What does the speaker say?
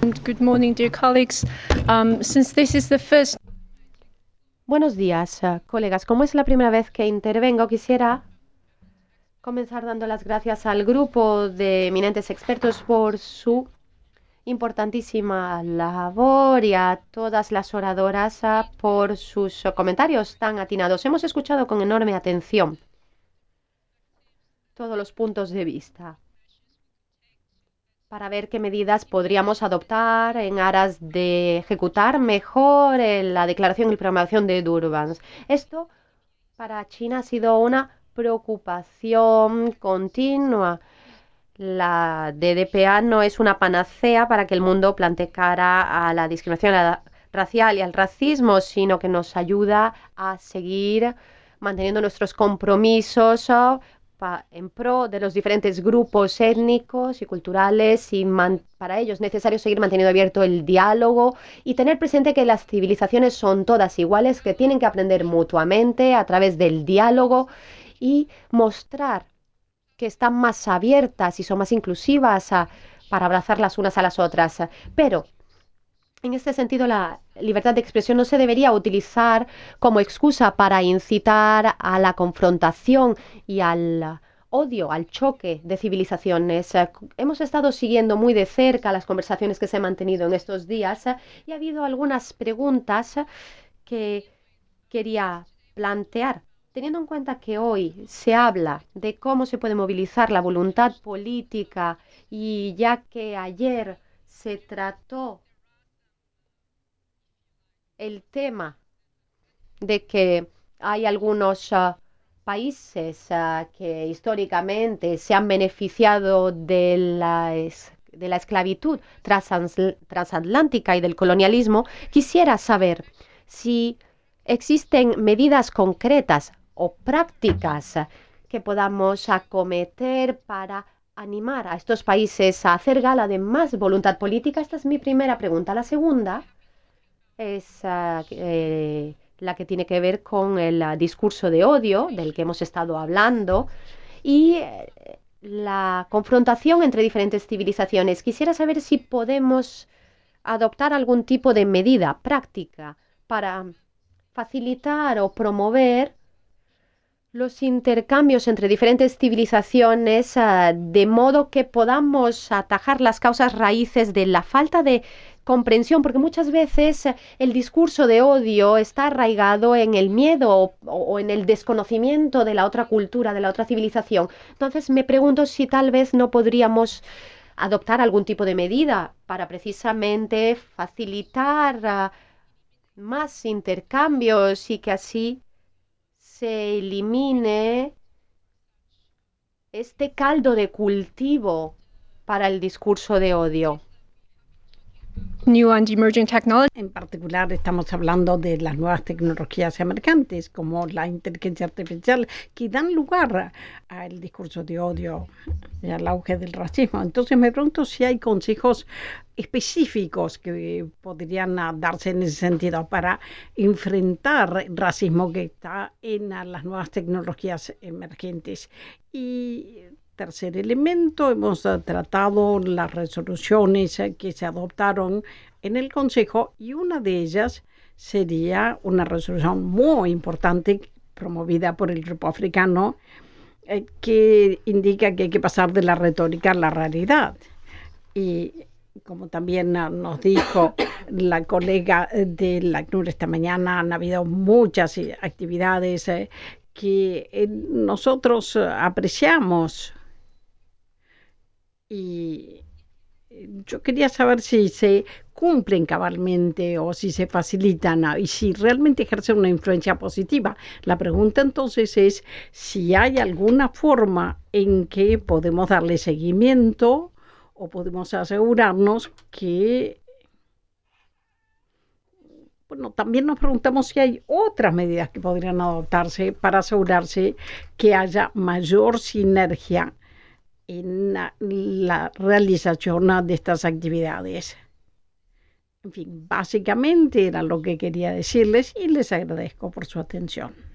Good morning, dear colleagues. Since this is the first... Buenos días, colegas. Como es la primera vez que intervengo, quisiera comenzar dando las gracias al grupo de eminentes expertos por su importantísima labor y a todas las oradoras por sus comentarios tan atinados. Hemos escuchado con enorme atención todos los puntos de vista para ver qué medidas podríamos adoptar en aras de ejecutar mejor la declaración y programación de Durban. Esto para China ha sido una preocupación continua. La DDPA no es una panacea para que el mundo plante cara a la discriminación racial y al racismo, sino que nos ayuda a seguir manteniendo nuestros compromisos en pro de los diferentes grupos étnicos y culturales y para ello es necesario seguir manteniendo abierto el diálogo y tener presente que las civilizaciones son todas iguales, que tienen que aprender mutuamente a través del diálogo y mostrar que están más abiertas y son más inclusivas para abrazar las unas a las otras. Pero en este sentido, la libertad de expresión no se debería utilizar como excusa para incitar a la confrontación y al odio, al choque de civilizaciones. Hemos estado siguiendo muy de cerca las conversaciones que se han mantenido en estos días y ha habido algunas preguntas que quería plantear. Teniendo en cuenta que hoy se habla de cómo se puede movilizar la voluntad política y ya que ayer se trató el tema de que hay algunos países que históricamente se han beneficiado de la esclavitud transatlántica y del colonialismo, quisiera saber si existen medidas concretas o prácticas que podamos acometer para animar a estos países a hacer gala de más voluntad política. Esta es mi primera pregunta. La segunda es la que tiene que ver con el discurso de odio del que hemos estado hablando y la confrontación entre diferentes civilizaciones. Quisiera saber si podemos adoptar algún tipo de medida práctica para facilitar o promover los intercambios entre diferentes civilizaciones, de modo que podamos atajar las causas raíces de la falta de comprensión, porque muchas veces el discurso de odio está arraigado en el miedo o en el desconocimiento de la otra cultura, de la otra civilización. Entonces me pregunto si tal vez no podríamos adoptar algún tipo de medida para precisamente facilitar más intercambios y que así se elimine este caldo de cultivo para el discurso de odio. New and emerging technology. En particular, estamos hablando de las nuevas tecnologías emergentes, como la inteligencia artificial, que dan lugar al discurso de odio y al auge del racismo. Entonces, me pregunto si hay consejos específicos que podrían darse en ese sentido para enfrentar el racismo que está en las nuevas tecnologías emergentes. Y tercer elemento, hemos tratado las resoluciones que se adoptaron en el Consejo y una de ellas sería una resolución muy importante promovida por el Grupo Africano que indica que hay que pasar de la retórica a la realidad. Y como también nos dijo la colega del ACNUR esta mañana, han habido muchas actividades que nosotros apreciamos. Y yo quería saber si se cumplen cabalmente o si se facilitan y si realmente ejercen una influencia positiva. La pregunta entonces es si hay alguna forma en que podemos darle seguimiento o podemos asegurarnos que... Bueno, también nos preguntamos si hay otras medidas que podrían adoptarse para asegurarse que haya mayor sinergia en la realización de estas actividades. En fin, básicamente era lo que quería decirles y les agradezco por su atención.